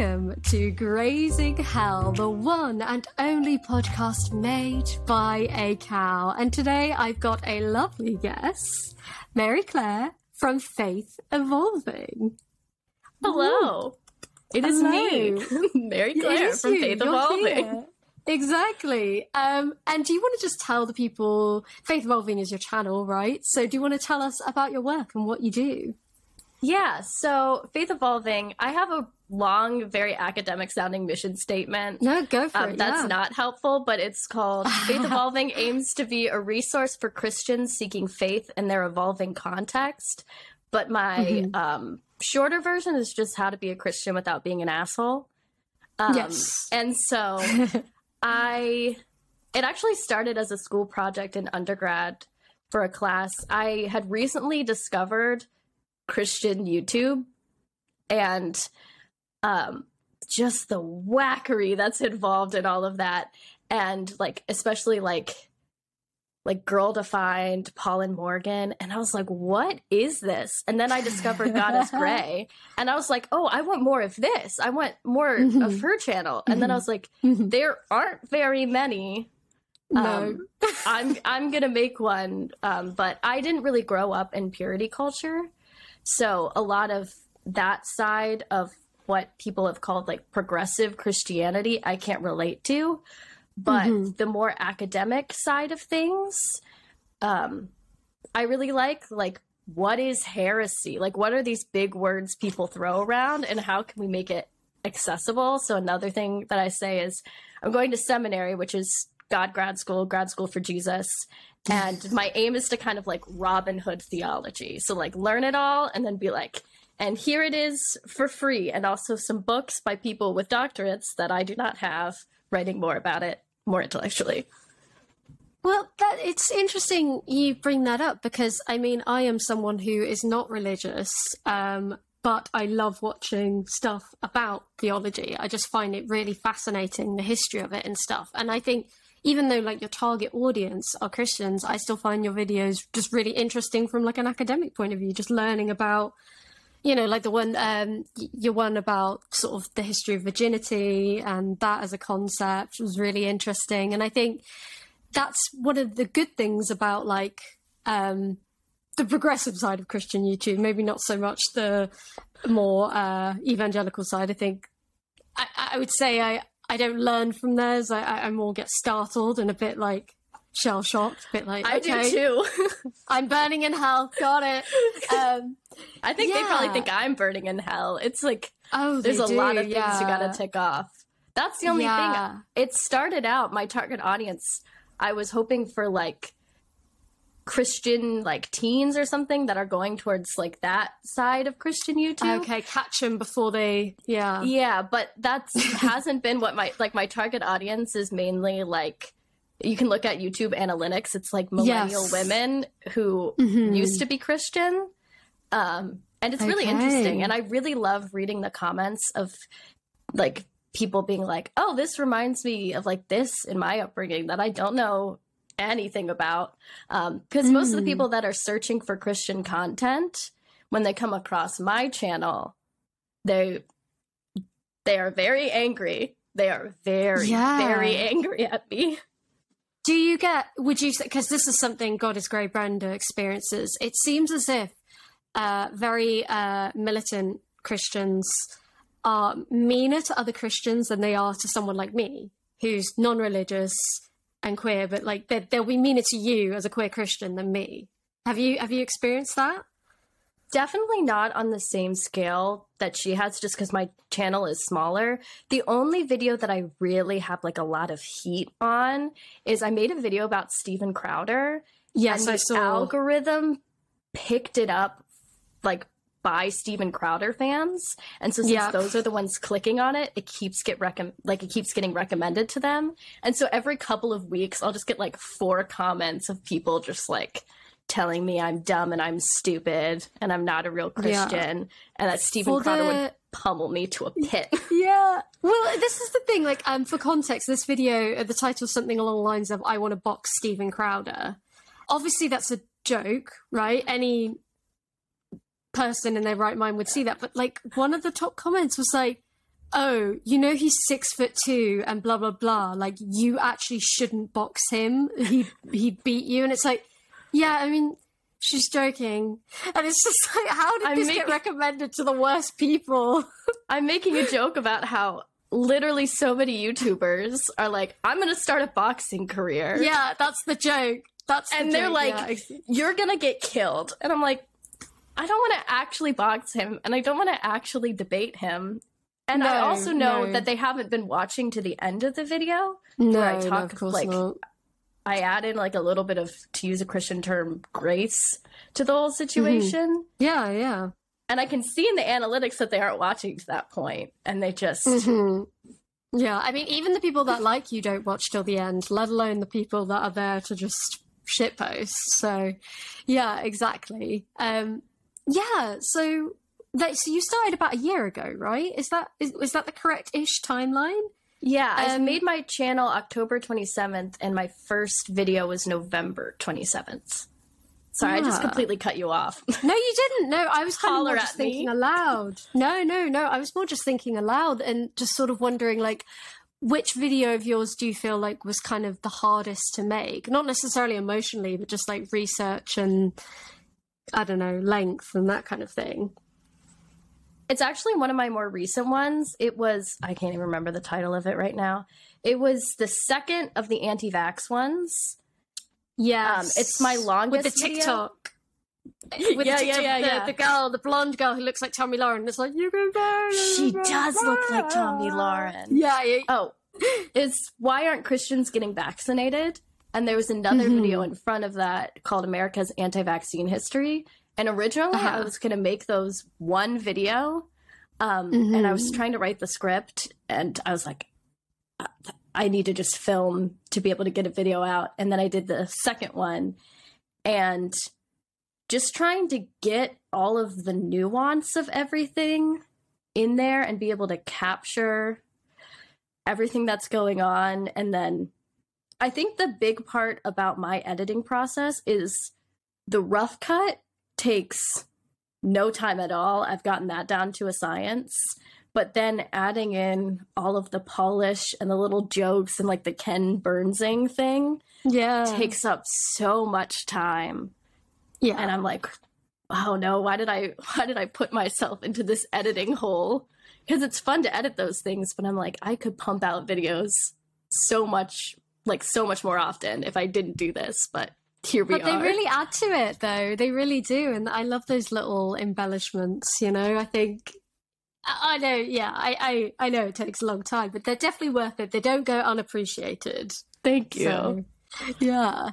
Welcome to Grazing Hell, the one and only podcast made by a cow. And today I've got a lovely guest, Mary Claire from Faith Evolving. Hello. Ooh. It is me, Mary Claire from Faith Evolving. Here. Exactly. And do you want to just tell the people, Faith Evolving is your channel, right? So do you want to tell us about your work and what you do? Yeah, so Faith Evolving, I have a long, very academic sounding mission statement. No, go for it. That's not helpful, but it's called Faith Evolving aims to be a resource for Christians seeking faith in their evolving context. But my shorter version is just how to be a Christian without being an asshole. Yes. And so it actually started as a school project in undergrad for a class. I had recently discovered Christian YouTube and just the wackery that's involved in all of that, and especially Girl Defined, Paul and Morgan, and I was like, what is this? And then I discovered Goddess Gray, and I was like, oh, I want more of this. I want more of her channel. And then I was like, there aren't very many. No. I'm gonna make one, but I didn't really grow up in purity culture. So a lot of that side of what people have called progressive Christianity, I can't relate to. But the more academic side of things, I really like what is heresy? What are these big words people throw around, and how can we make it accessible? So another thing that I say is I'm going to seminary, which is grad school for Jesus. And my aim is to kind of Robin Hood theology. So learn it all and then be and here it is for free. And also some books by people with doctorates that I do not have, writing more about it, more intellectually. Well, it's interesting you bring that up, because I mean, I am someone who is not religious, but I love watching stuff about theology. I just find it really fascinating, the history of it and stuff. And I think even though your target audience are Christians, I still find your videos just really interesting from an academic point of view, just learning about, the one, your one about sort of the history of virginity and that as a concept was really interesting. And I think that's one of the good things about the progressive side of Christian YouTube, maybe not so much the more evangelical side. I think I would say I don't learn from theirs. I more get startled and a bit shell-shocked, a bit I do too. I'm burning in hell, got it. I think they probably think I'm burning in hell. It's there's a lot of things you gotta tick off. That's the only thing. It started out, my target audience, I was hoping for Christian teens or something that are going towards that side of Christian YouTube. Okay, catch them before they but that hasn't been what my target audience is. Mainly you can look at YouTube analytics, it's millennial women who used to be Christian, and it's really interesting. And I really love reading the comments of people being oh, this reminds me of this in my upbringing that I don't know anything about, because most of the people that are searching for Christian content, when they come across my channel, they are very angry. They are very angry at me. Would you say, because this is something Goddess Gray Brenda experiences, it seems as if very militant Christians are meaner to other Christians than they are to someone like me, who's non-religious and queer, but they'll be meaner to you as a queer Christian than me. Have you experienced that? Definitely not on the same scale that she has, just because my channel is smaller. The only video that I really have a lot of heat on is I made a video about Steven Crowder. Yes, and I saw. The algorithm picked it up by Steven Crowder fans, and so since those are the ones clicking on it, it keeps getting recommended to them. And so every couple of weeks I'll just get 4 comments of people just telling me I'm dumb and I'm stupid and I'm not a real Christian, and that Steven Crowder would pummel me to a pit. Yeah. Well, this is the thing, for context, this video, the title is something along the lines of I want to box Steven Crowder. Obviously that's a joke, right? Any person in their right mind would see that, but one of the top comments was oh, he's 6'2" and blah blah blah. Like, you actually shouldn't box him. He beat you, and it's like, yeah, I mean, she's joking, and it's just like, how did this get recommended to the worst people? I'm making a joke about how literally so many YouTubers are like, I'm gonna start a boxing career. Yeah, that's the joke. They're like, you're gonna get killed, and I'm like, I don't want to actually box him, and I don't want to actually debate him. And I also know that they haven't been watching to the end of the video where I talk, of course like, not. I add in like a little bit of, to use a Christian term, grace to the whole situation. Yeah, yeah. And I can see in the analytics that they aren't watching to that point, and they just... Yeah, I mean, even the people that like you don't watch till the end, let alone the people that are there to just shitpost. So, yeah, exactly. Yeah, so you started about a year ago, right? Is that the correct-ish timeline? Yeah, I made my channel October 27th, and my first video was November 27th. Sorry, I just completely cut you off. No, you didn't. No, I was kind of more just thinking aloud. No. I was more just thinking aloud and just sort of wondering, like, which video of yours do you feel like was kind of the hardest to make? Not necessarily emotionally, but just like research and, I don't know, length and that kind of thing. It's actually one of my more recent ones. It was, I can't even remember the title of it right now. It was the second of the anti-vax ones. Yes. It's my longest with the TikTok. With the girl, the blonde girl who looks like Tommy Lauren. It's like, you can go. She does look like Tommy Lauren. Yeah. Oh, it's Why Aren't Christians Getting Vaccinated? And there was another video in front of that called America's Anti-Vaccine History. And originally I was going to make those one video. And I was trying to write the script, and I was like, I need to just film to be able to get a video out. And then I did the second one, and just trying to get all of the nuance of everything in there and be able to capture everything that's going on. And then I think the big part about my editing process is the rough cut takes no time at all. I've gotten that down to a science. But then adding in all of the polish and the little jokes and like the Ken Burnsing thing takes up so much time. Yeah. And I'm like, oh no, why did I put myself into this editing hole? Because it's fun to edit those things, but I'm like, I could pump out videos so much more often if I didn't do this, but here we are. But they really add to it though. They really do. And I love those little embellishments, I think... I know, yeah, I know it takes a long time, but they're definitely worth it. They don't go unappreciated. Thank you. So, yeah.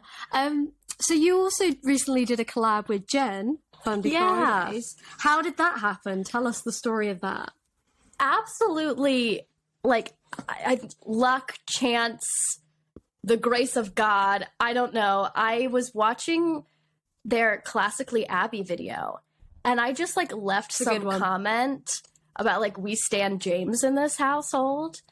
So you also recently did a collab with Jen, Fundy Fridays. How did that happen? Tell us the story of that. Absolutely, like, luck, chance, the grace of God. I don't know. I was watching their Classically Abby video, and I just, like, left some comment about, like, we stand James in this household.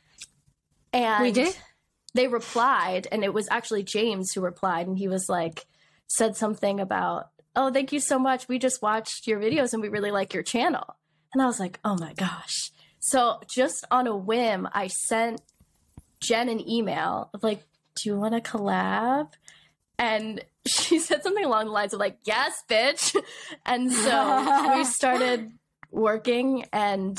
And we did? They replied, and it was actually James who replied, and he was like, said something about, oh, thank you so much. We just watched your videos and we really like your channel. And I was like, oh my gosh. So just on a whim, I sent Jen an email of like, do you want to collab? And she said something along the lines of like, yes, bitch. And so we started working and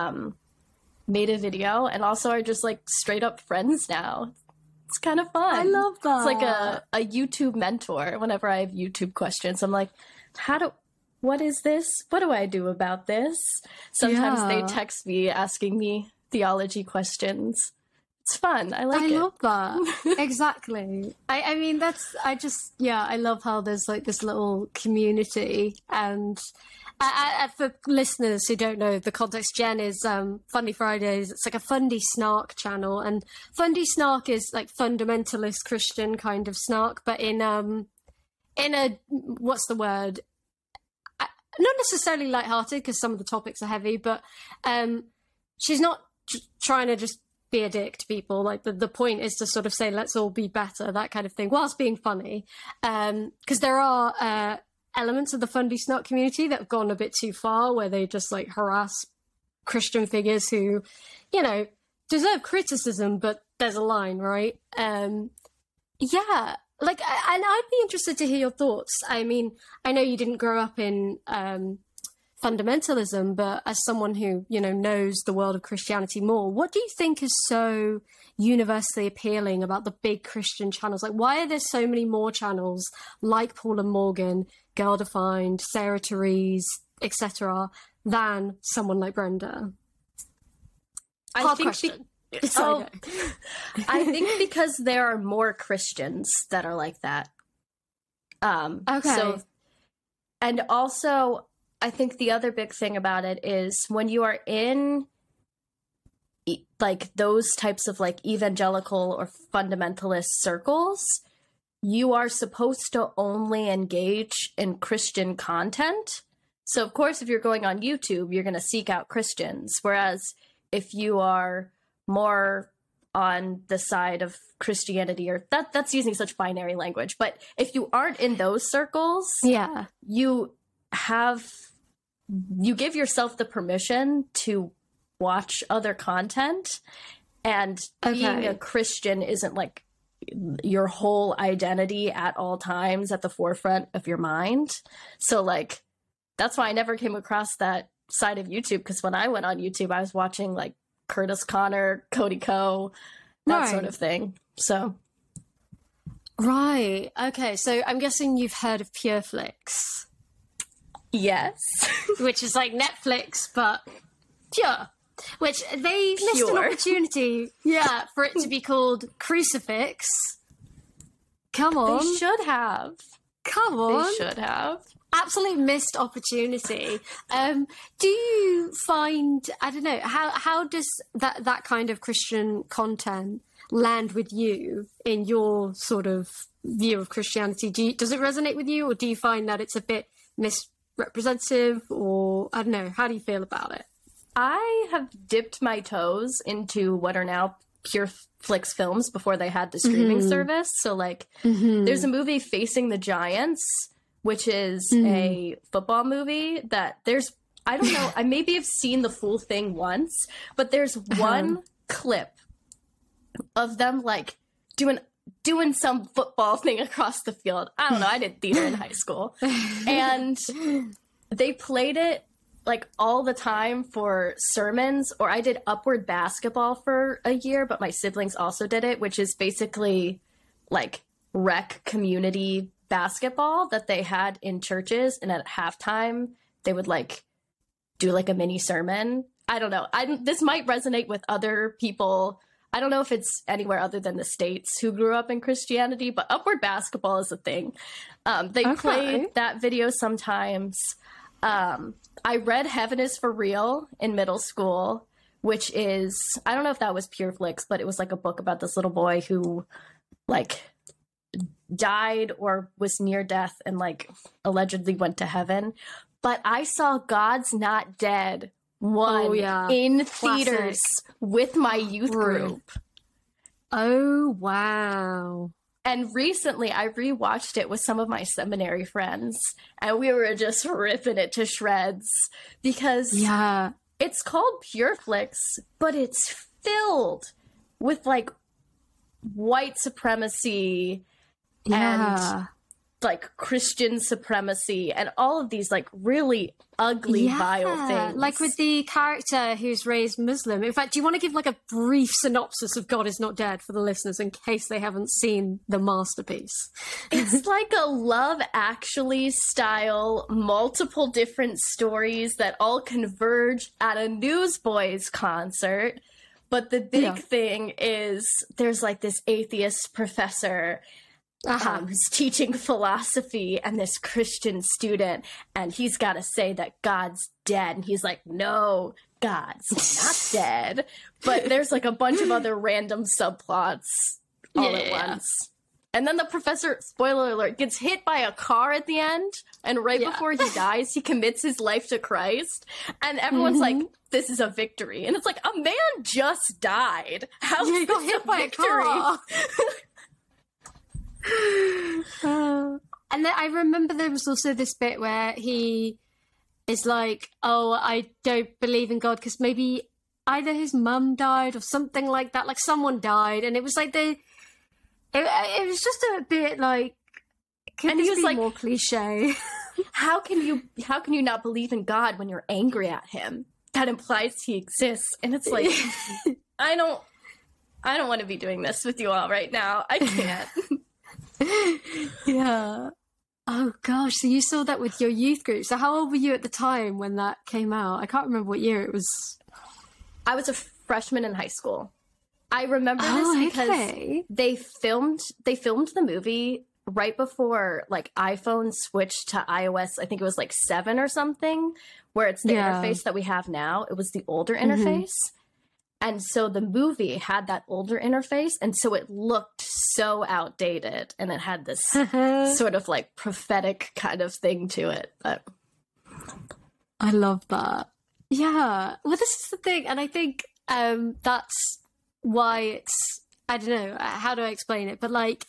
made a video, and also are just like straight up friends now. It's kind of fun. I love that. It's like a YouTube mentor. Whenever I have YouTube questions, I'm like, what is this? What do I do about this? Sometimes they text me asking me theology questions. It's fun. I like it. I love that. Exactly. I mean, I love how there's like this little community. And for listeners who don't know the context, Jen is Fundy Fridays. It's like a Fundy Snark channel. And Fundy Snark is like fundamentalist Christian kind of snark, but in a, what's the word? Not necessarily lighthearted, because some of the topics are heavy, but she's not trying to just be a dick to people. Like the point is to sort of say, let's all be better, that kind of thing, whilst being funny. Because there are elements of the Fundy Snark community that have gone a bit too far, where they just like harass Christian figures who, you know, deserve criticism, but there's a line, right? Yeah, like, and I'd be interested to hear your thoughts. I mean, I know you didn't grow up in fundamentalism, but as someone who, you know, knows the world of Christianity more, what do you think is so universally appealing about the big Christian channels? Like, why are there so many more channels like Paul and Morgan, Girl Defined, Sarah Therese, etc., than someone like Brenda? I think I think because there are more Christians that are like that. Okay. So, and also, I think the other big thing about it is when you are in like those types of like evangelical or fundamentalist circles, you are supposed to only engage in Christian content. So, of course, if you're going on YouTube, you're going to seek out Christians. Whereas if you are more on the side of Christianity, or that's using such binary language, but if you aren't in those circles, yeah, you give yourself the permission to watch other content, and being a Christian isn't like your whole identity at all times at the forefront of your mind. So like, that's why I never came across that side of YouTube, because when I went on YouTube, I was watching like Curtis Connor, Cody Ko, that sort of thing. So. Right. Okay. So I'm guessing you've heard of PureFlix. Yes. Which is like Netflix, but pure. Which they missed an opportunity, for it to be called Crucifix. Come on. They should have. Come on. They should have. Absolute missed opportunity. Do you find, I don't know, how does that kind of Christian content land with you in your sort of view of Christianity? Does it resonate with you, or do you find that it's a bit misrepresentative, or I don't know, how do you feel about it? I have dipped my toes into what are now PureFlix films before they had the streaming service. So like there's a movie, Facing the Giants, which is a football movie that I don't know, I maybe have seen the full thing once, but there's one clip of them like doing some football thing across the field. I don't know, I did theater in high school. And they played it like all the time for sermons, or I did Upward Basketball for a year, but my siblings also did it, which is basically like rec community basketball that they had in churches, and at halftime they would like do like a mini sermon. I don't know. This might resonate with other people. I don't know if it's anywhere other than the States who grew up in Christianity, but Upward Basketball is a thing. They played that video sometimes. I read Heaven is for Real in middle school, which is, I don't know if that was PureFlix, but it was like a book about this little boy who like died or was near death and like allegedly went to heaven. But I saw God's Not Dead in theaters with my youth group. Oh, wow. And recently I rewatched it with some of my seminary friends, and we were just ripping it to shreds because it's called PureFlix, but it's filled with like white supremacy and like Christian supremacy and all of these like really ugly, vile things. Like with the character who's raised Muslim. In fact, do you want to give like a brief synopsis of God is Not Dead for the listeners in case they haven't seen the masterpiece? It's like a Love Actually style, multiple different stories that all converge at a Newsboys concert. But the big thing is there's like this atheist professor who's teaching philosophy, and this Christian student, and he's got to say that God's dead, and he's like, no, God's not dead. But there's like a bunch of other random subplots all at once. And then the professor, spoiler alert, gets hit by a car at the end, and before he dies, he commits his life to Christ, and everyone's like, this is a victory. And it's like, a man just died. How he got hit by a car. And then I remember there was also this bit where he is like, oh, I don't believe in God because maybe either his mum died or something like that. Like someone died, and it was like it was just a bit like, could this be like more cliche? How can you not believe in God when you're angry at him? That implies he exists. And it's like, I don't want to be doing this with you all right now. I can't. Yeah. Oh gosh, so you saw that with your youth group. So how old were you at the time when that came out? I can't remember what year it was. I was a freshman in high school. I remember this because they filmed the movie right before like iPhone switched to iOS. I think it was like 7 or something, where it's the interface that we have now. It was the older interface. And so the movie had that older interface, and so it looked so outdated, and it had this sort of like prophetic kind of thing to it. But I love that. Yeah. Well, this is the thing, and I think that's why it's, I don't know, how do I explain it? But like,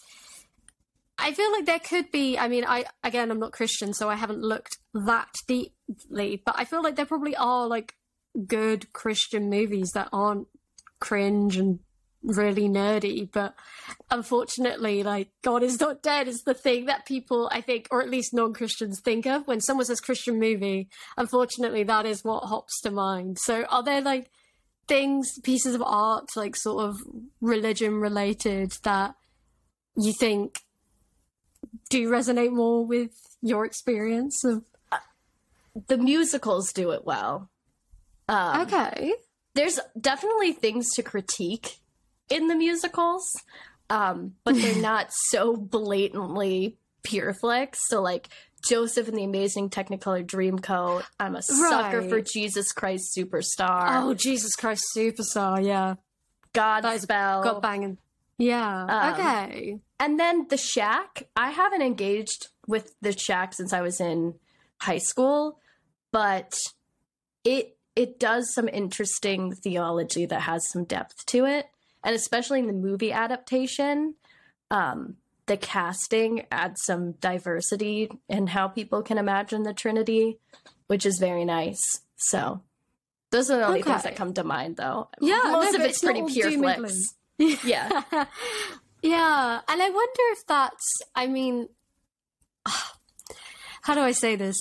I feel like there could be, I mean, I'm not Christian, so I haven't looked that deeply, but I feel like there probably are like good Christian movies that aren't cringe and really nerdy, but unfortunately, like, God is not dead is the thing that people, I think, or at least non-Christians think of when someone says Christian movie. Unfortunately, that is what hops to mind. So are there like things, pieces of art, like sort of religion related, that you think do resonate more with your experience of? The musicals do it well. Okay. There's definitely things to critique in the musicals, but they're not so blatantly pure flicks. So like Joseph and the Amazing Technicolor Dreamcoat, I'm a sucker for Jesus Christ Superstar. Oh, Jesus Christ Superstar, yeah. Godspell. Got banging. Yeah, okay. And then The Shack. I haven't engaged with The Shack since I was in high school, but it does some interesting theology that has some depth to it. And especially in the movie adaptation, the casting adds some diversity in how people can imagine the Trinity, which is very nice. So those are the only things that come to mind, though. Yeah, most of it's pretty pure flicks. Yeah. Yeah. And I wonder if that's, I mean, how do I say this?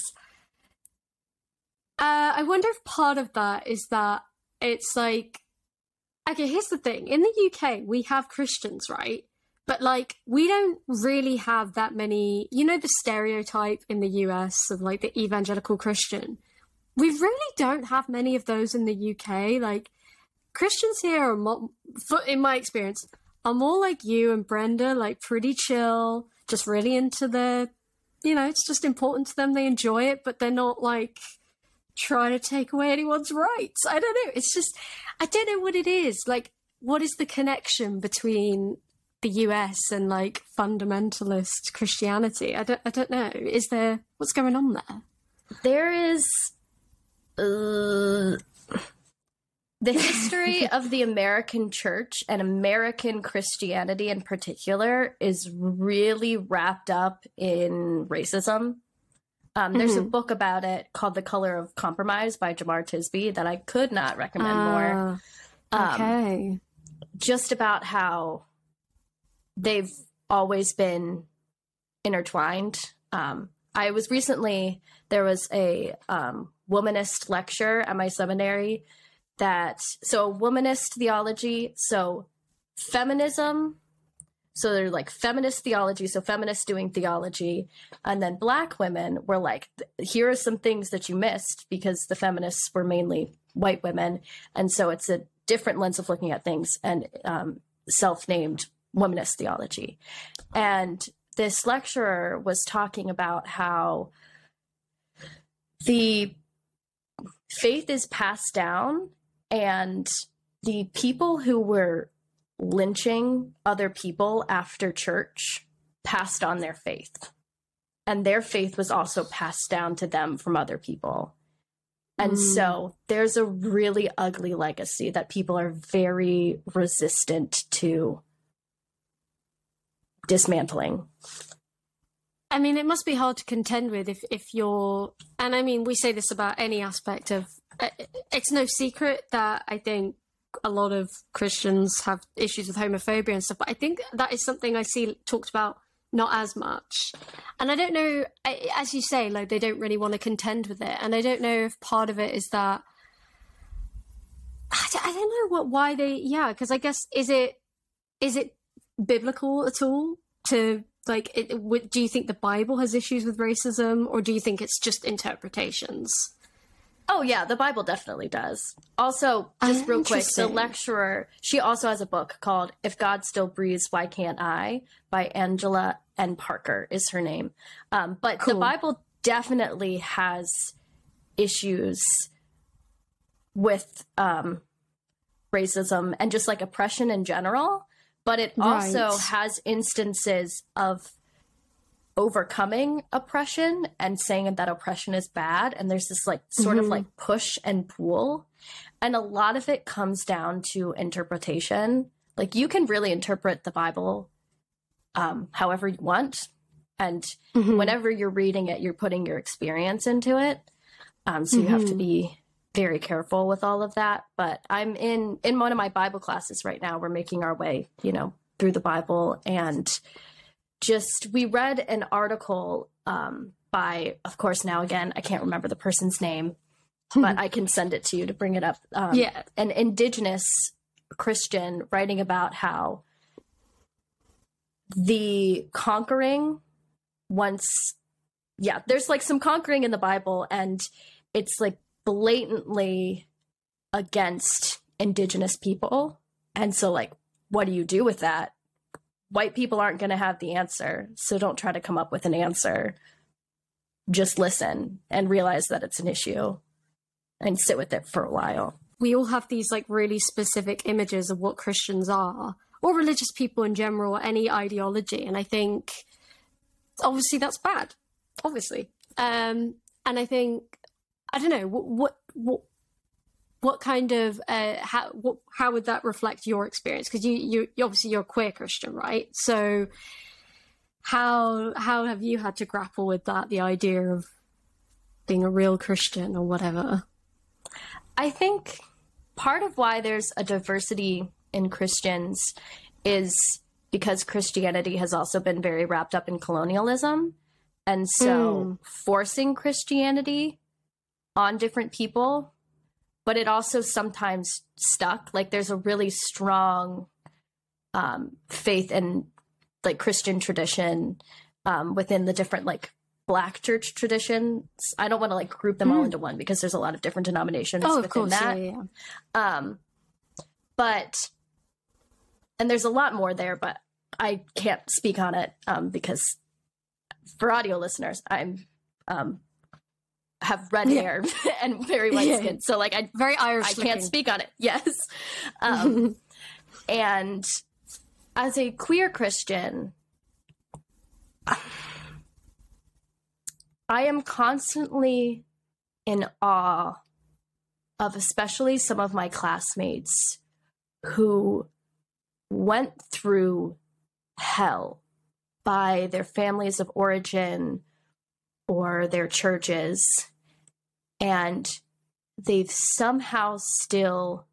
I wonder if part of that is that it's like, okay, here's the thing. In the UK, we have Christians, right? But like, we don't really have that many, you know, the stereotype in the US of like the evangelical Christian. We really don't have many of those in the UK. Like, Christians here are more, in my experience, are more like you and Brenda, like pretty chill, just really into the, you know, it's just important to them. They enjoy it, but they're not like trying to take away anyone's rights. I don't know. It's just, I don't know what it is. Like, what is the connection between the US and like fundamentalist Christianity? I don't know. Is there, what's going on there? There is the history of the American church and American Christianity in particular is really wrapped up in racism. There's a book about it called The Color of Compromise by Jemar Tisby that I could not recommend more. Okay. Just about how they've always been intertwined. I was recently, there was a womanist lecture at my seminary so womanist theology, so feminism, so they're like feminist theology, so feminists doing theology, and then Black women were like, here are some things that you missed, because the feminists were mainly white women, and so it's a different lens of looking at things, and self-named womanist theology. And this lecturer was talking about how the faith is passed down, and the people who were lynching other people after church passed on their faith. And their faith was also passed down to them from other people. And so there's a really ugly legacy that people are very resistant to dismantling. I mean, it must be hard to contend with if you're, and I mean, we say this about any aspect of, it's no secret that I think a lot of Christians have issues with homophobia and stuff, but I think that is something I see talked about not as much. And I don't know, as you say, like, they don't really want to contend with it. And I don't know if part of it is that, I don't know why they, yeah, because I guess, is it biblical at all to, like, do you think the Bible has issues with racism, or do you think it's just interpretations? Oh, yeah, the Bible definitely does. Also, just real quick, the lecturer, she also has a book called If God Still Breathes, Why Can't I? By Angela N. Parker is her name. But cool. The Bible definitely has issues with racism and just like oppression in general. But it also has instances of overcoming oppression and saying that oppression is bad. And there's this like sort of like push and pull. And a lot of it comes down to interpretation. Like, you can really interpret the Bible however you want. And whenever you're reading it, you're putting your experience into it. So you have to be very careful with all of that. But I'm in one of my Bible classes right now. We're making our way, through the Bible, and we read an article by, of course, now again, I can't remember the person's name, but I can send it to you to bring it up. An indigenous Christian writing about how the conquering there's like some conquering in the Bible, and it's like blatantly against indigenous people. And so, like, what do you do with that? White people aren't going to have the answer, so don't try to come up with an answer. Just listen and realize that it's an issue and sit with it for a while. We all have these like really specific images of what Christians are, or religious people in general, or any ideology. And I think obviously that's bad, obviously. And I think, I don't know, what kind of how would that reflect your experience? Because you obviously you're a queer Christian, right? So how have you had to grapple with that, the idea of being a real Christian or whatever? I think part of why there's a diversity in Christians is because Christianity has also been very wrapped up in colonialism, and so forcing Christianity on different people. But it also sometimes stuck. Like, there's a really strong faith and like Christian tradition within the different like Black church traditions. I don't want to like group them all into one, because there's a lot of different denominations within that. And there's a lot more there, but I can't speak on it because for audio listeners, I'm have red hair and very white skin. So like very Irish I can't speak on it. Yes. And as a queer Christian, I am constantly in awe of especially some of my classmates who went through hell by their families of origin or their churches, and they've somehow still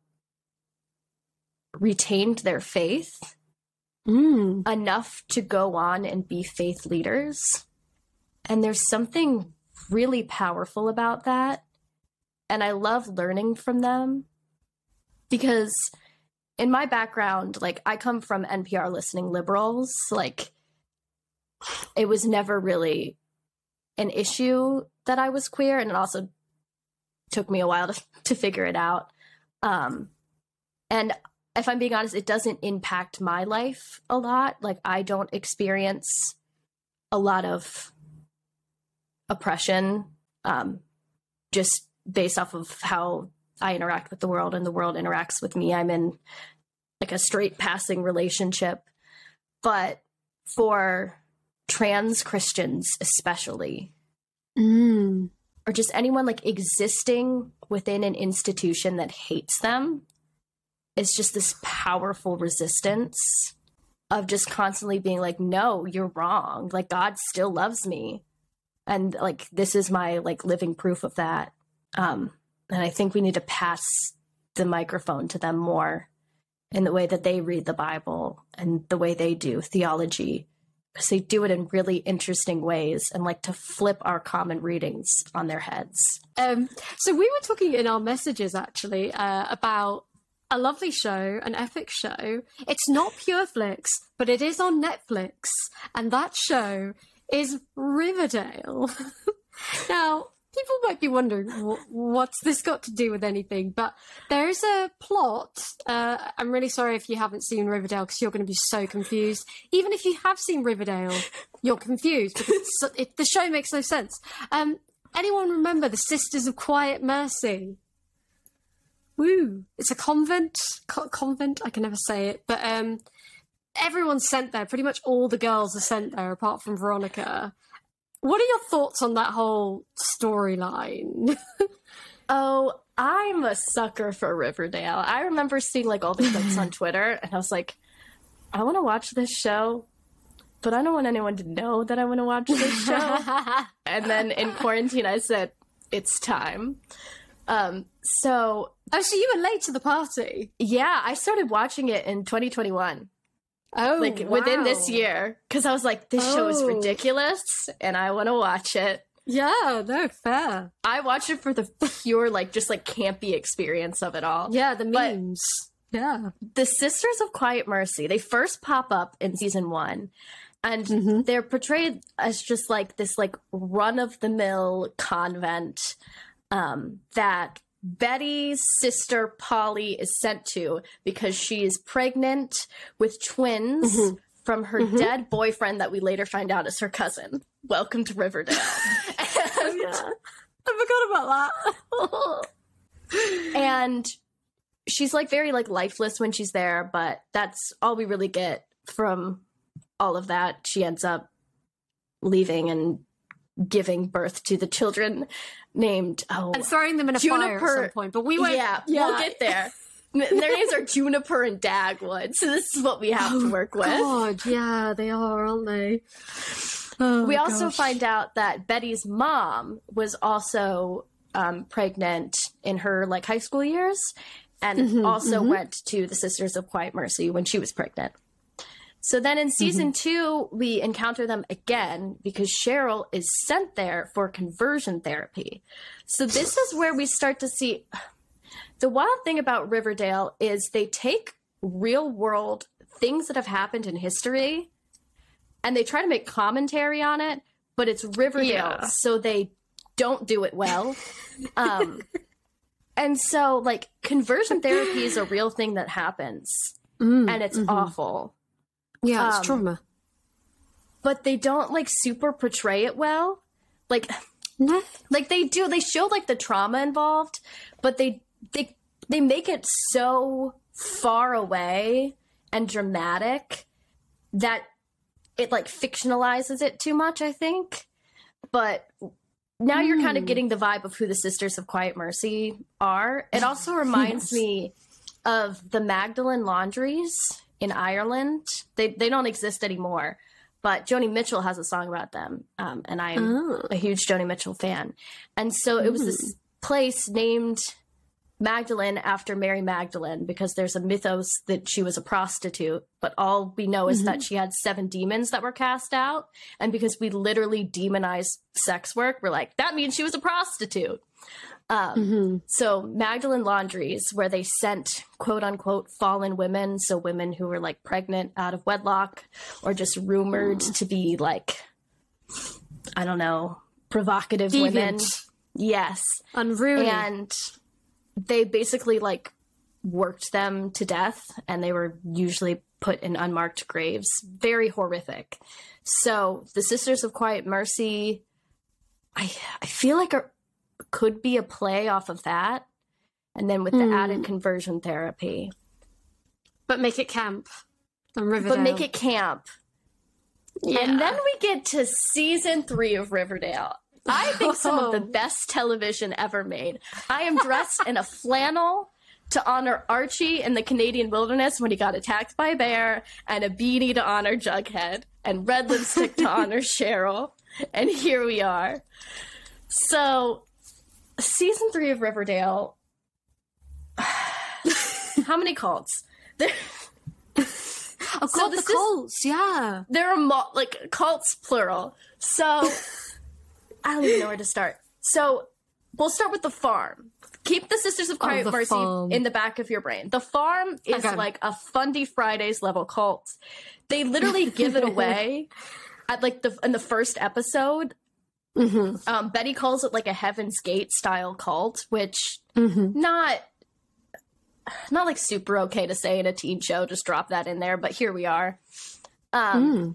retained their faith enough to go on and be faith leaders. And there's something really powerful about that. And I love learning from them, because in my background, like, I come from NPR listening liberals. Like, it was never really an issue that I was queer, and it also took me a while to figure it out. And if I'm being honest, it doesn't impact my life a lot. Like, I don't experience a lot of oppression just based off of how I interact with the world and the world interacts with me. I'm in like a straight passing relationship. But for trans Christians especially, or just anyone like existing within an institution that hates them, it's just this powerful resistance. of just constantly being like, no, you're wrong. Like, God still loves me. And like, this is my like living proof of that. And I think we need to pass the microphone to them more in the way that they read the Bible and the way they do theology, because they do it in really interesting ways and like to flip our common readings on their heads. So we were talking in our messages actually about a lovely show, an epic show. It's not Pureflix, but it is on Netflix, and that show is Riverdale. Now, people might be wondering, what's this got to do with anything? But there's a plot. I'm really sorry if you haven't seen Riverdale, because you're going to be so confused. Even if you have seen Riverdale, you're confused because the show makes no sense. Anyone remember the Sisters of Quiet Mercy? Woo! It's a convent. Convent. I can never say it, but everyone's sent there. Pretty much all the girls are sent there, apart from Veronica. What are your thoughts on that whole storyline? Oh, I'm a sucker for Riverdale. I remember seeing like all the clips on Twitter, and I was like, I want to watch this show, but I don't want anyone to know that I want to watch this show. And then in quarantine, I said, it's time. So you were late to the party. Yeah, I started watching it in 2021. Oh, like wow. within this year, because I was like, this show is ridiculous and I want to watch it. Yeah, no, fair. I watched it for the pure like just like campy experience of it all. Yeah, the memes. Yeah. The Sisters of Quiet Mercy, they first pop up in season 1, and they're portrayed as just like this like run-of-the-mill convent that Betty's sister Polly is sent to because she is pregnant with twins from her dead boyfriend that we later find out is her cousin. Welcome to Riverdale. I forgot about that. And she's like very like lifeless when she's there, but that's all we really get from all of that. She ends up leaving and giving birth to the children named and throwing them in a fire at some point, but we won't. Yeah, we'll get there. Their names are Juniper and Dagwood, so this is what we have to work with. God, yeah, they are, aren't they? We also find out that Betty's mom was also pregnant in her like high school years, and also went to the Sisters of Quiet Mercy when she was pregnant. So then in season 2, we encounter them again because Cheryl is sent there for conversion therapy. So this is where we start to see the wild thing about Riverdale is they take real world things that have happened in history and they try to make commentary on it, but it's Riverdale, so they don't do it well. And so like conversion therapy is a real thing that happens and it's awful. Yeah, it's trauma. But they don't like super portray it well. Like, like they show like the trauma involved, but they make it so far away and dramatic that it like fictionalizes it too much, I think. But now you're kind of getting the vibe of who the Sisters of Quiet Mercy are. It also reminds me of the Magdalene Laundries in Ireland. They don't exist anymore, but Joni Mitchell has a song about them, and I'm a huge Joni Mitchell fan. And so it was this place named Magdalene after Mary Magdalene because there's a mythos that she was a prostitute, but all we know is that she had 7 demons that were cast out, and because we literally demonize sex work, we're like, that means she was a prostitute. So Magdalene Laundries, where they sent quote unquote fallen women, so women who were like pregnant out of wedlock or just rumored to be like, I don't know, provocative women. Yes. Unruly. And they basically like worked them to death, and they were usually put in unmarked graves. Very horrific. So the Sisters of Quiet Mercy, I feel like could be a play off of that, and then with the added conversion therapy, but make it camp and Riverdale. But make it camp. Yeah. And then we get to season 3 of Riverdale. I think some of the best television ever made. I am dressed in a flannel to honor Archie in the Canadian wilderness when he got attacked by a bear, and a beanie to honor Jughead, and red lipstick to honor Cheryl. And here we are. So, season 3 of Riverdale. How many cults? Oh god, the cults, yeah. There are cults plural. So I don't even know where to start. So we'll start with the farm. Keep the Sisters of Quiet Mercy in the back of your brain. The farm is like a Fundy Fridays level cult. They literally give it away at in the first episode. Mm-hmm. Betty calls it like a Heaven's Gate style cult, which not like super okay to say in a teen show. Just drop that in there, but here we are. And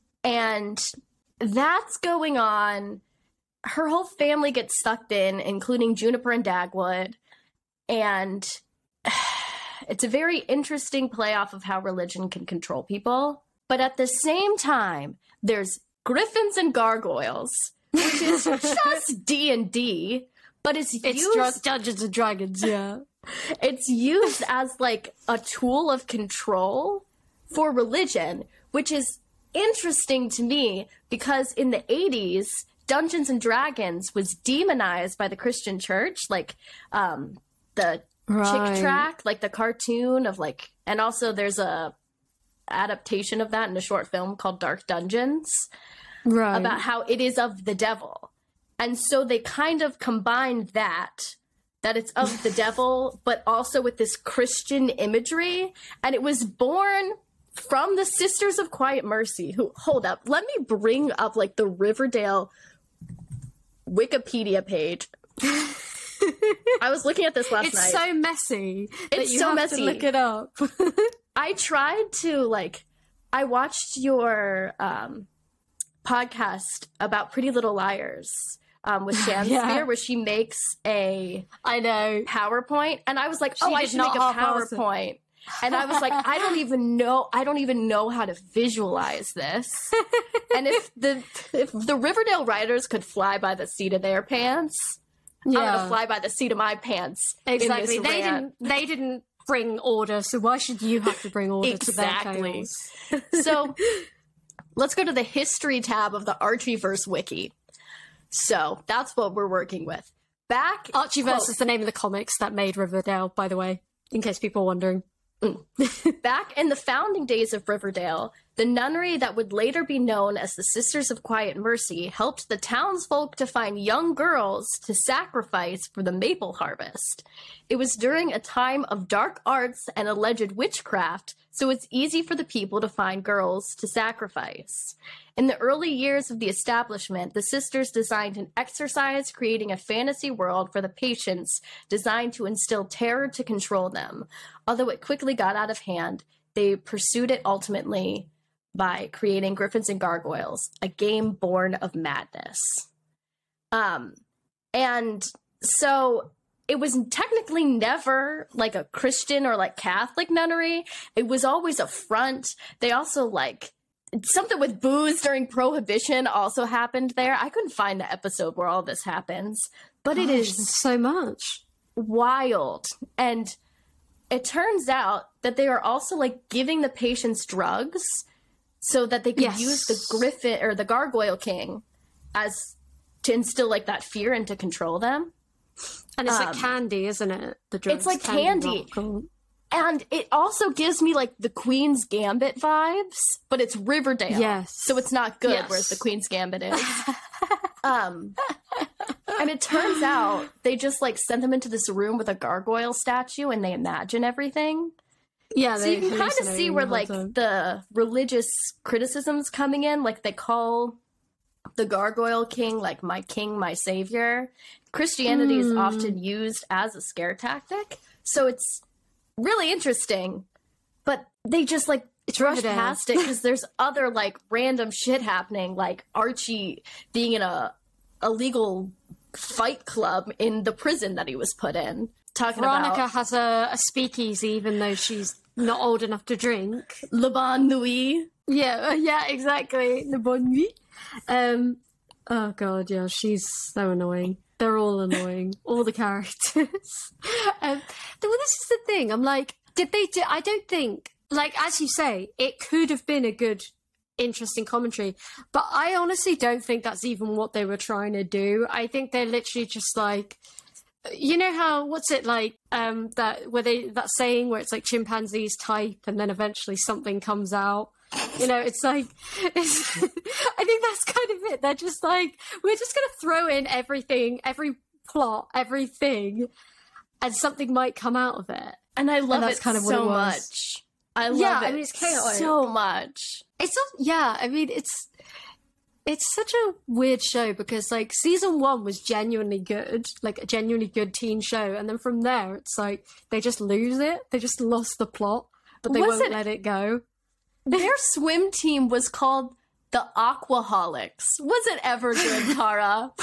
that's going on. Her whole family gets sucked in, including Juniper and Dagwood. And it's a very interesting playoff of how religion can control people. But at the same time, there's Griffins and Gargoyles, which is just D&D, but it's used... Dungeons and Dragons, yeah. It's used as like a tool of control for religion, which is interesting to me because in the 80s, Dungeons and Dragons was demonized by the Christian church, like the Chick Track, like the cartoon of and also there's a adaptation of that in a short film called Dark Dungeons, about how it is of the devil. And so they kind of combined that it's of the devil, but also with this Christian imagery. And it was born from the Sisters of Quiet Mercy, who, hold up, let me bring up the Riverdale Wikipedia page. I was looking at this last night. It's so messy. It's so messy. To look it up. I tried to, I watched your podcast about Pretty Little Liars. With Shamsphere, where she makes a PowerPoint, and I was like, I should make a PowerPoint. And I was like, I don't even know how to visualize this. And if the Riverdale writers could fly by the seat of their pants, I'm gonna fly by the seat of my pants. Exactly. They didn't bring order, so why should you have to bring order to their chaos? So let's go to the history tab of the Archieverse wiki. So that's what we're working with. Archieverse is the name of the comics that made Riverdale, by the way, in case people are wondering. Back in the founding days of Riverdale, the nunnery that would later be known as the Sisters of Quiet Mercy helped the townsfolk to find young girls to sacrifice for the maple harvest. It was during a time of dark arts and alleged witchcraft, so it's easy for the people to find girls to sacrifice. In the early years of the establishment, the sisters designed an exercise creating a fantasy world for the patients designed to instill terror to control them. Although it quickly got out of hand, they pursued it ultimately by creating Griffins and Gargoyles, a game born of madness. And so it was technically never a Christian or Catholic nunnery. It was always a front. They also something with booze during Prohibition also happened there. I couldn't find the episode where all this happens, but it is so much wild. And it turns out that they are also giving the patients drugs so that they could use the Griffin or the Gargoyle King as to instill like that fear and to control them. And it's like candy, isn't it? The drugs, it's like candy. And it also gives me like the Queen's Gambit vibes, but it's Riverdale. Yes. So it's not good, whereas the Queen's Gambit is. And it turns out they just like sent them into this room with a gargoyle statue and they imagine everything. Yeah, so you can kind of see where like the religious criticisms coming in. Like they call the Gargoyle King like my king, my savior. Christianity is often used as a scare tactic. So it's really interesting, but they just like rush past it because there's other like random shit happening, like Archie being in a illegal fight club in the prison that he was put in. Veronica has a speakeasy even though she's not old enough to drink. Le Bon Nuit. Yeah, exactly. Le Bon Nuit. Oh god, yeah, she's so annoying. They're all annoying, all the characters. Well, this is the thing. I'm like, I don't think, like, as you say, it could have been a good, interesting commentary, but I honestly don't think that's even what they were trying to do. I think they're literally just like, you know how, what's it like, that saying where it's like chimpanzees type and then eventually something comes out. You know, it's like, I think that's kind of it. They're just like, we're just going to throw in everything, every plot, everything, and something might come out of it. And I love it kind of so much. I love it. I mean, it's chaotic. So much. It's such a weird show because, like, season 1 was genuinely good, like a genuinely good teen show. And then from there, it's like, they just lose it. They just lost the plot, but they won't let it go. Their swim team was called the Aquaholics. Was it ever good, Tara?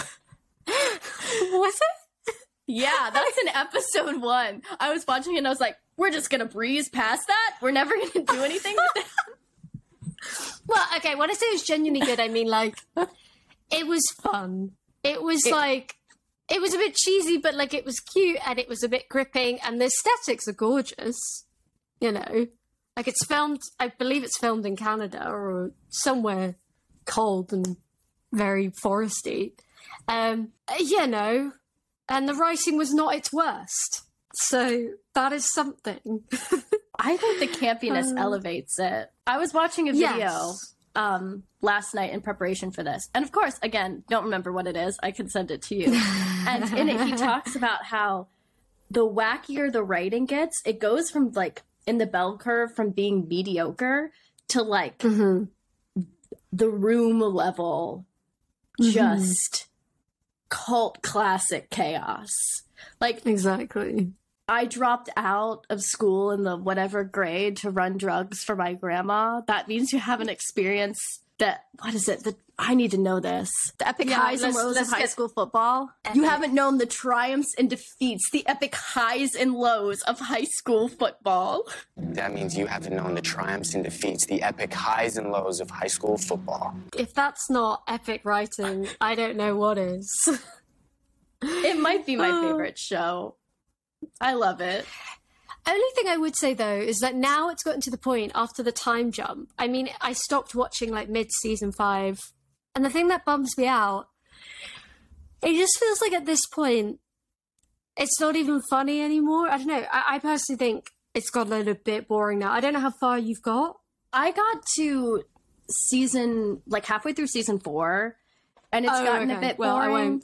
Was it? Yeah, that's in episode 1. I was watching it and I was like, we're just going to breeze past that? We're never going to do anything with that? Well, okay, when I say it was genuinely good, I mean, like, it was fun. It was it was a bit cheesy, but, like, it was cute and it was a bit gripping and the aesthetics are gorgeous, you know? Like, it's filmed, I believe it's filmed in Canada or somewhere cold and very foresty. You know, and the writing was not its worst. So that is something. I think the campiness elevates it. I was watching a video last night in preparation for this. And of course, again, don't remember what it is. I can send it to you. And in it, he talks about how the wackier the writing gets, it goes from, like, in the bell curve from being mediocre to, like, the Room level, just cult classic chaos. Like, exactly. I dropped out of school in the whatever grade to run drugs for my grandma. That means you haven't experienced that. What is it? I need to know this. The epic highs and lows of high school football. You haven't known the triumphs and defeats, the epic highs and lows of high school football. That means you haven't known the triumphs and defeats, the epic highs and lows of high school football. If that's not epic writing, I don't know what is. It might be my favorite show. I love it. Only thing I would say, though, is that now it's gotten to the point after the time jump. I mean, I stopped watching, like, mid-season 5. And the thing that bums me out, it just feels like at this point, it's not even funny anymore. I don't know. I personally think it's got a little bit boring now. I don't know how far you've got. I got to halfway through season 4, and it's gotten a bit boring. I won't.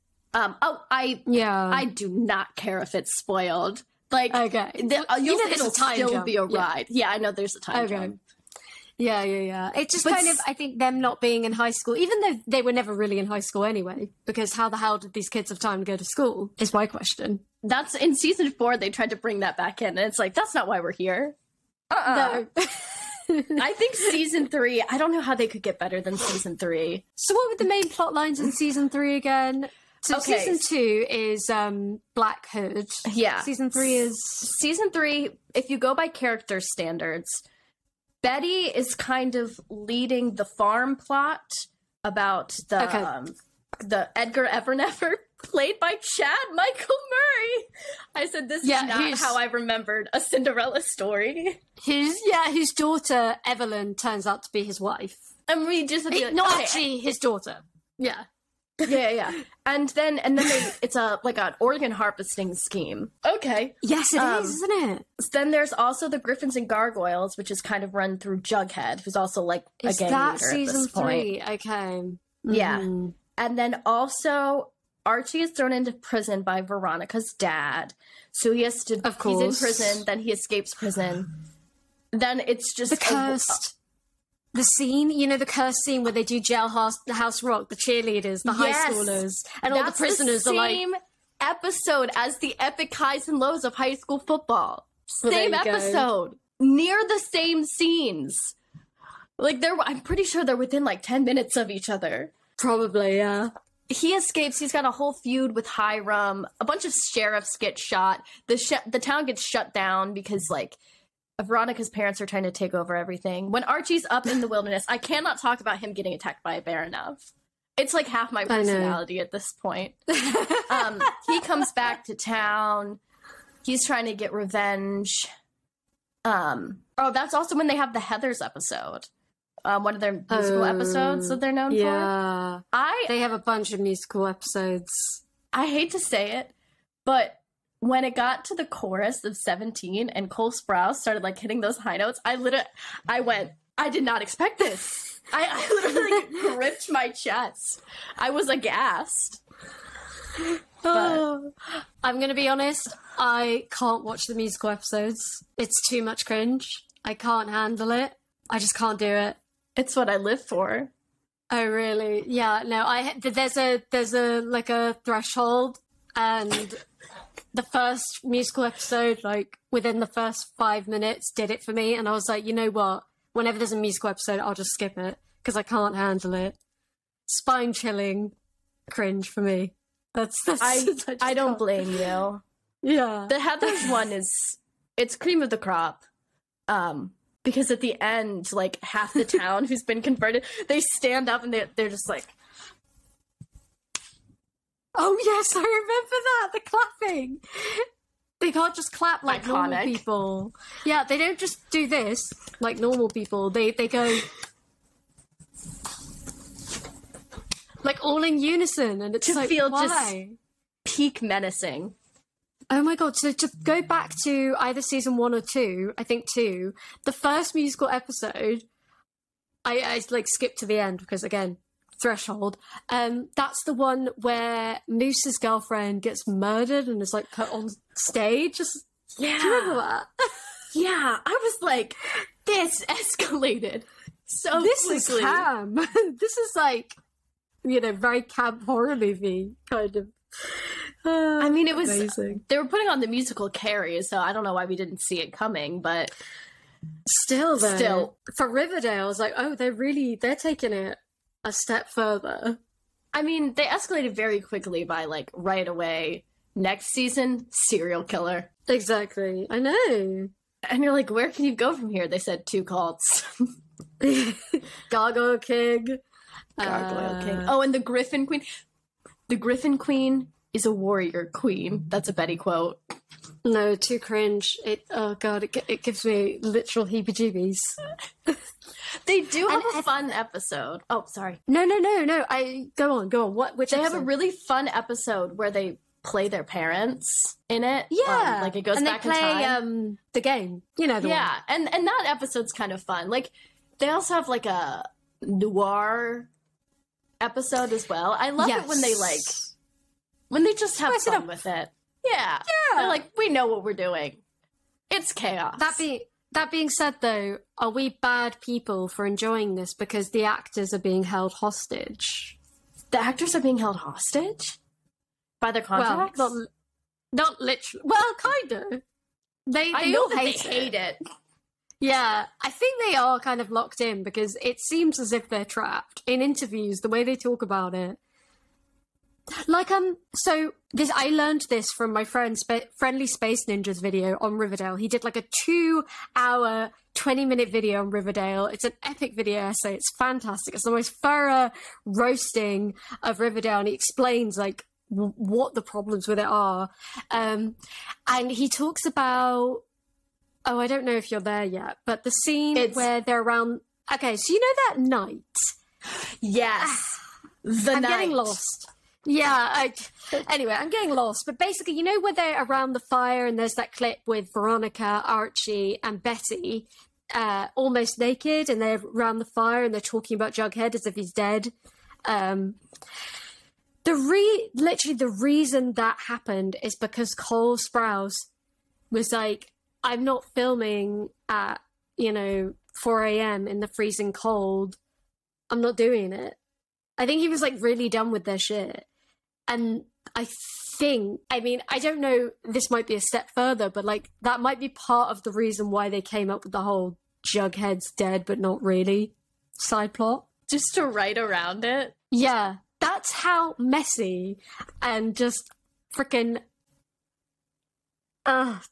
I do not care if it's spoiled. Like, okay, it'll still be a ride. Yeah, I know there's a time jump. Yeah. It's just kind of, I think, them not being in high school, even though they were never really in high school anyway, because how the hell did these kids have time to go to school, is my question. That's in season 4, they tried to bring that back in, and it's like, that's not why we're here. No. I think season 3, I don't know how they could get better than season 3. So what were the main plot lines in season 3 again? So season 2 is Black Hood. Yeah. Season 3, if you go by character standards, Betty is kind of leading the farm plot about the Edgar Evernever, played by Chad Michael Murray. I said, this is not how I remembered a Cinderella story. His daughter, Evelyn, turns out to be his wife. And we just... Not actually his daughter. Yeah. Yeah. And then it's like an organ harvesting scheme. Okay. Yes, it is, isn't it? Then there's also the Griffins and Gargoyles, which is kind of run through Jughead, who's also like a gang leader at this point. Is that season 3? Okay. Yeah. And then also Archie is thrown into prison by Veronica's dad. So he has to, he's in prison, then he escapes prison. Then it's just the cursed. The scene, the cursed scene where they do Jailhouse Rock, the cheerleaders, the high schoolers, and all the prisoners are like... Same episode as the epic highs and lows of high school football. Same episode. Near the same scenes. Like, I'm pretty sure they're within, like, 10 minutes of each other. Probably, yeah. He escapes. He's got a whole feud with Hiram. A bunch of sheriffs get shot. The town gets shut down because, like... Veronica's parents are trying to take over everything. When Archie's up in the wilderness, I cannot talk about him getting attacked by a bear enough. It's like half my personality at this point. He comes back to town. He's trying to get revenge. That's also when they have the Heathers episode. One of their musical episodes that they're known for. Yeah. They have a bunch of musical episodes. I hate to say it, but when it got to the chorus of 17 and Cole Sprouse started like hitting those high notes, I did not expect this. I literally gripped my chest. I was aghast. But I'm going to be honest, I can't watch the musical episodes. It's too much cringe. I can't handle it. I just can't do it. It's what I live for. Oh, really? Yeah, no, there's a like a threshold, and the first musical episode, like within the first 5 minutes, did it for me, and I was like, you know what? Whenever there's a musical episode, I'll just skip it because I can't handle it. Spine chilling cringe for me. I don't blame you. Yeah. The Heathers one it's cream of the crop. Because at the end, like half the town who's been converted, they stand up and they're just like, oh yes, I remember that, the clapping. They can't just clap like Iconic. Normal people. Yeah, they don't just do this like normal people. They go like all in unison, and it's to like, feel why? just peak menacing. Oh my god, so to go back to either season 1 or 2, I think 2, the first musical episode, I like skipped to the end because, again, threshold. That's the one where Moose's girlfriend gets murdered and is like put on stage. Yeah. Do you remember that? Yeah, I was like, this escalated so This quickly. is camp. This is like, very camp horror movie kind of. I mean, it was amazing. They were putting on the musical Carrie, so I don't know why we didn't see it coming, but Still, for Riverdale, I was like, oh, they're taking it a step further. I mean, they escalated very quickly by like right away. Next season, serial killer. Exactly, I know. And you're like, where can you go from here? They said 2 cults. Gargoyle King. Gargoyle King. Oh, and the Griffin Queen. The Griffin Queen is a warrior queen. That's a Betty quote. No, too cringe. It gives me literal heebie-jeebies. They do have a fun episode. Oh, sorry. No. Go on. Which They have episode? a really fun episode where they play their parents in it. Yeah, like it goes and back they in play time. The game. The one. And that episode's kind of fun. Like they also have like a noir episode as well. I love it when they just have Spice it fun up. with it. Yeah. They're like, we know what we're doing. It's chaos. That being said, though, are we bad people for enjoying this because the actors are being held hostage? The actors are being held hostage by their contracts. Well, not literally. Well, kind of. They I all know that hate they hate it. Yeah, I think they are kind of locked in because it seems as if they're trapped. In interviews, the way they talk about it. Like, so this, I learned this from my friend, Friendly Space Ninjas video on Riverdale. He did like a 2-hour, 20-minute video on Riverdale. It's an epic video essay. It's fantastic. It's the most thorough roasting of Riverdale, and he explains like what the problems with it are. And he talks about, oh, I don't know if you're there yet, but the scene where they're around. Okay, so you know that night? Yes. I'm getting lost. Yeah, anyway, I'm getting lost. But basically, you know where they're around the fire and there's that clip with Veronica, Archie, and Betty almost naked, and they're around the fire and they're talking about Jughead as if he's dead. Literally the reason that happened is because Cole Sprouse was like, I'm not filming at, 4 a.m. in the freezing cold. I'm not doing it. I think he was like really done with their shit. And I don't know, this might be a step further, but like that might be part of the reason why they came up with the whole Jughead's dead, but not really side plot. Just to write around it. Yeah, that's how messy and just freaking.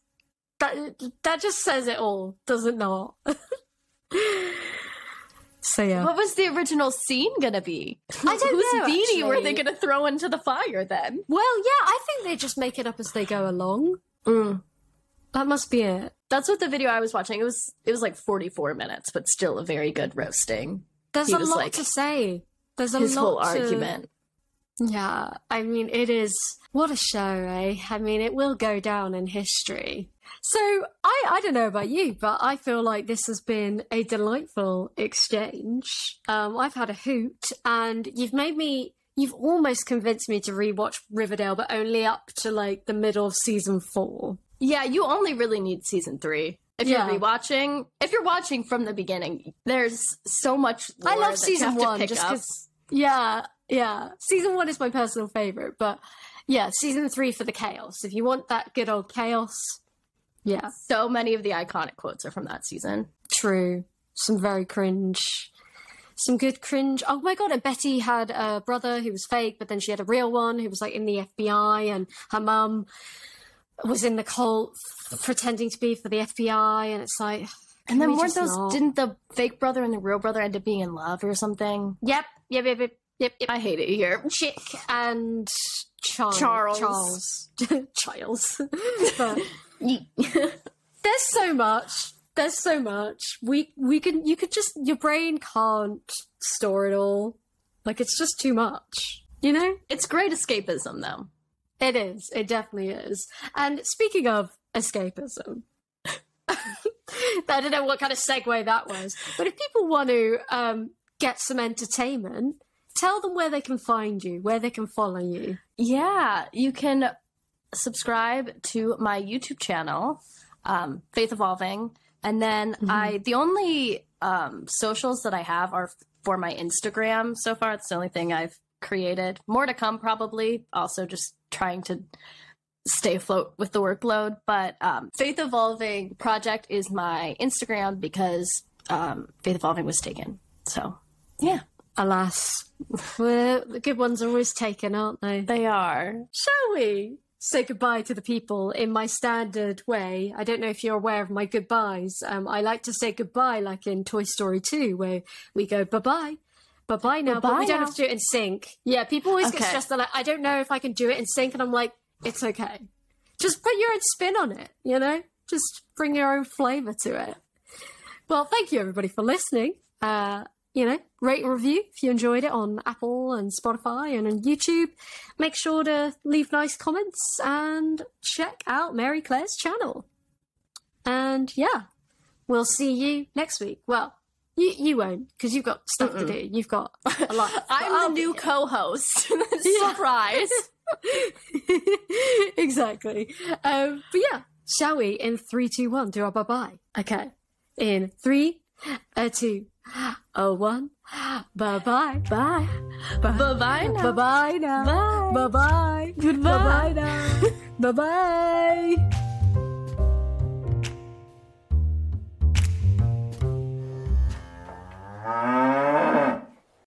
That just says it all, does it not? So yeah. What was the original scene gonna be? I don't Whose know, beanie were they actually. gonna throw into the fire then? Well, yeah, I think they just make it up as they go along. That must be it. That's what the video I was watching. It was like 44 minutes, but still a very good roasting. There's He a was lot like- to say. There's a His lot whole to... argument. Yeah, I mean, it is... What a show, eh? I mean, it will go down in history. So, I don't know about you, but I feel like this has been a delightful exchange. I've had a hoot, and you've almost convinced me to rewatch Riverdale, but only up to, like, the middle of season 4. Yeah, you only really need season 3. If Yeah. you're rewatching, if you're watching from the beginning, there's so much lore I love that season you have 1 to pick just up. because... Yeah. Season 1 is my personal favourite, but yeah, season 3 for the chaos. If you want that good old chaos, yeah. So many of the iconic quotes are from that season. True. Some very cringe. Some good cringe. Oh my god, and Betty had a brother who was fake, but then she had a real one who was like in the FBI, and her mum was in the cult pretending to be for the FBI, and it's like... And then we weren't just not? didn't the fake brother and the real brother end up being in love or something? Yep. I hate it here. Chick and Charles. Charles. Charles. But there's so much. You could just, your brain can't store it all. Like, it's just too much, you know? It's great escapism, though. It is. It definitely is. And speaking of escapism, I don't know what kind of segue that was, but if people want to get some entertainment, tell them where they can find you, where they can follow you. Yeah, you can subscribe to my YouTube channel, Faith Evolving, and then the only socials that I have are for my Instagram so far. It's the only thing I've created. More to come, probably. Also, just trying to stay afloat with the workload. But Faith Evolving Project is my Instagram because Faith Evolving was taken. So, yeah. Alas, well, the good ones are always taken, aren't they? They are. Shall we say goodbye to the people in my standard way? I don't know if you're aware of my goodbyes. I like to say goodbye like in Toy Story 2, where we go bye-bye. Bye-bye now, but we don't have to do it in sync. Yeah, people always get stressed. They're like, I don't know if I can do it in sync, and I'm like, it's okay. Just put your own spin on it, you know? Just bring your own flavour to it. Well, thank you, everybody, for listening. Rate and review if you enjoyed it on Apple and Spotify and on YouTube. Make sure to leave nice comments and check out Mary Claire's channel. And yeah, we'll see you next week. Well, you won't, because you've got stuff to do. You've got a lot. I'm the new co-host. Surprise. Exactly. But yeah, shall we, in 3, 2, 1, do our bye-bye? Okay. In 3, 2, 1. Bye-bye. Bye. Bye-bye now. Bye-bye now. Bye. Bye-bye. Goodbye. Bye-bye now. Bye-bye.